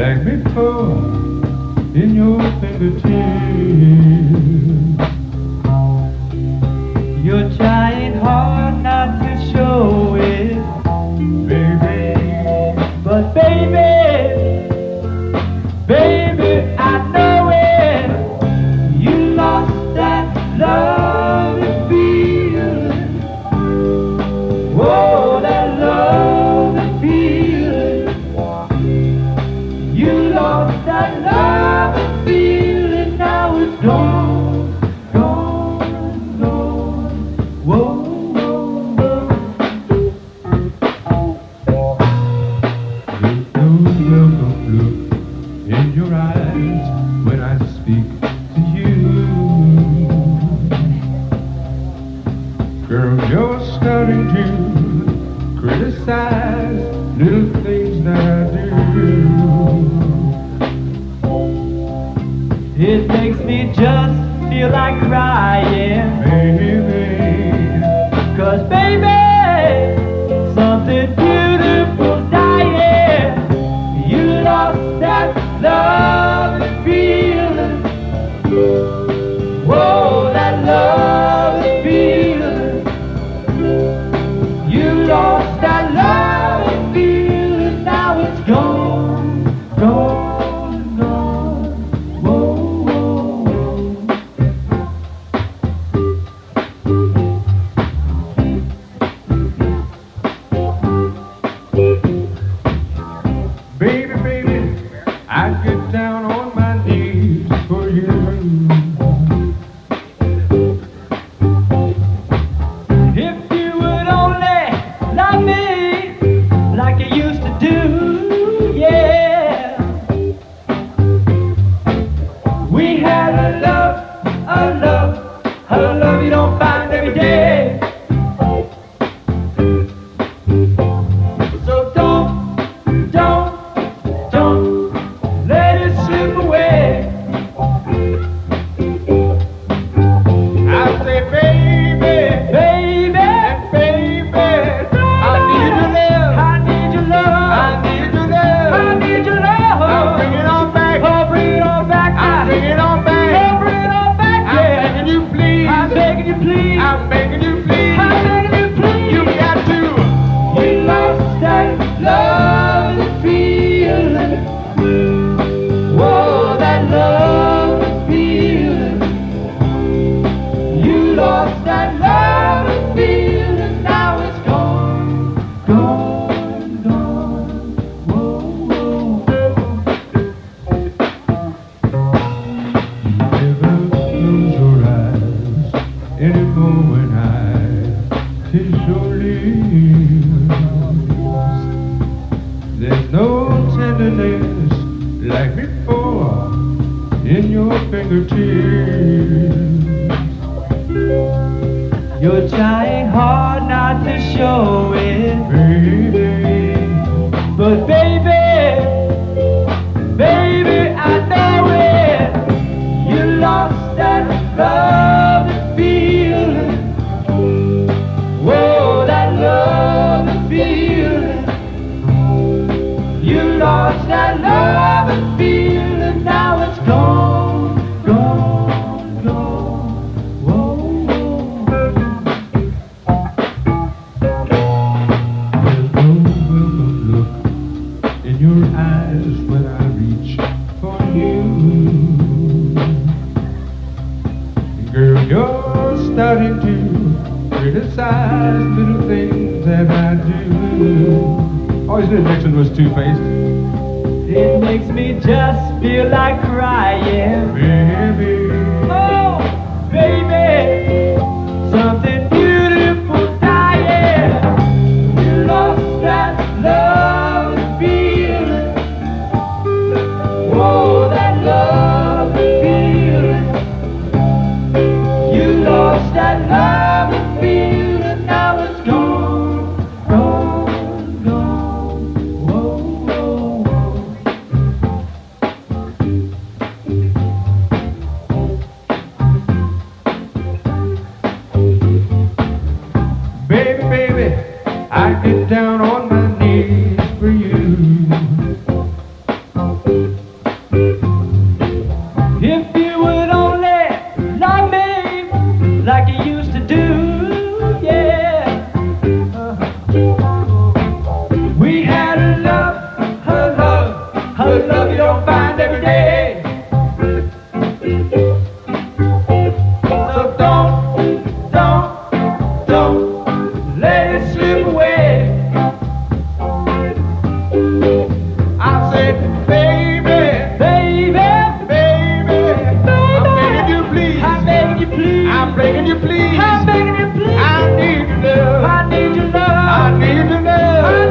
like before in your fingertips. You're trying hard not to show it, Baby, but baby, I know it. You lost that love and feeling. Whoa, that love and feeling. You lost that love and feeling. Now it's gone, gone, gone. Whoa, whoa, whoa. there's no welcome look in your eyes when I speak to you. Girl, you're starting to criticize little things that I do. It makes me just feel like crying. Baby, 'Cause baby, something beautiful dying. You lost that love and feeling. Whoa, that love and feeling. You lost that love and feeling. Now it's gone, gone, gone. Whoa, whoa, baby, baby, I get down on my knees for you. if you would only love me like you used to do, yeah. We had a love, a love, a love you don't find every day. So don't let it slip away. I say, baby, Baby, I need your love. I need your love. I need your love. I need your love. Now bring it on back. Oh, bring it on back. Bring it on Oh, back. bring it on back. I'm Yeah. begging you, please. I'm begging you, please. I'm begging you, please. I'm begging you, please. You got to. You lost that love and feeling. Whoa, that love and feeling. You lost that love and feeling. Now it's gone, gone, gone. Whoa, whoa. Never close your eyes anymore when I kiss your lips. There's no tenderness like before in your fingertips. You're trying hard not to show it, Baby, but baby, I know it. You lost that love and feeling. Whoa, that love and feeling. You lost that love and feeling. Now it's gone, gone, gone. Whoa, whoa. there's no welcome look in your eyes when I reach for you. Girl, you're starting to criticize little things that I do. Always knew Nixon was two-faced. It makes me just feel like crying. Baby, Oh, baby, something beautiful dying. You lost that love and feeling. Whoa, that love and feeling. You lost that love and feeling. Now it's gone, gone, gone. Whoa, whoa, whoa. I get down on my knees for you. begging you please. I'm begging you please. I'm begging you please. I need your love. I need your love. I need your love.